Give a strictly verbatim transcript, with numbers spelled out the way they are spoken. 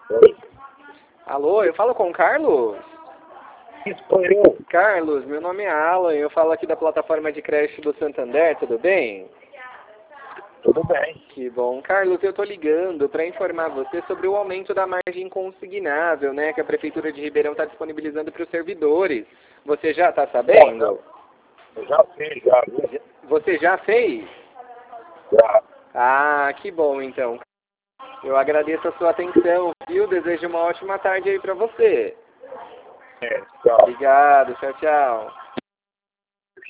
Oi, Alô, eu falo com o Carlos? isso sou eu. Carlos, meu nome é Alan, eu falo aqui da plataforma de crédito do Santander, tudo bem? Tudo bem. Que bom. Carlos, eu tô ligando para informar você sobre o aumento da margem consignável, né, que a Prefeitura de Ribeirão está disponibilizando para os servidores. Você já está sabendo? Eu já fiz, já, viu? Você já fez? Já. Ah, que bom então. Eu agradeço a sua atenção, viu? Desejo uma ótima tarde aí para você. É, tchau. Obrigado, tchau, tchau.